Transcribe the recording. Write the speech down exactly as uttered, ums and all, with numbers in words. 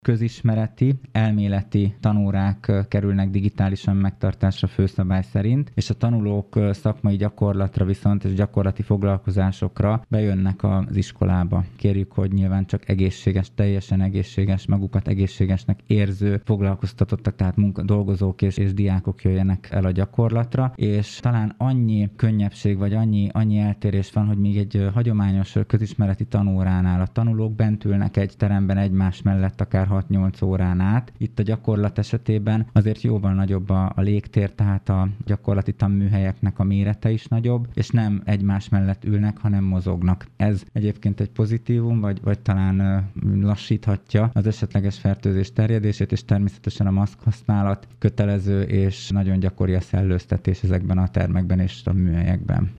közismereti, elméleti tanórák kerülnek digitálisan megtartásra főszabály szerint, és a tanulók szakmai gyakorlatra viszont és gyakorlati foglalkozásokra bejönnek az iskolába. Kérjük, hogy nyilván csak egészséges, teljesen egészséges, magukat egészségesnek érző foglalkoztatottak, tehát munka, dolgozók és, és diákok jöjjenek el a gyakorlatra, és talán annyi könnyebbség vagy annyi, annyi eltérés van, hogy még egy hagyományos közismereti tanóránál a tanulók bent ülnek egy teremben egymás mellett akár hat-nyolc órán át. Itt a gyakorlat esetében azért jóval nagyobb a, a légtér, tehát a gyakorlati tanműhelyeknek a mérete is nagyobb, és nem egymás mellett ülnek, hanem mozognak. Ez egyébként egy pozitívum, vagy, vagy talán lassíthatja az esetleges fertőzés terjedését, és természetesen a maszk használat kötelező, és nagyon gyakori a szellőztetés ezekben a termekben és a műhelyekben.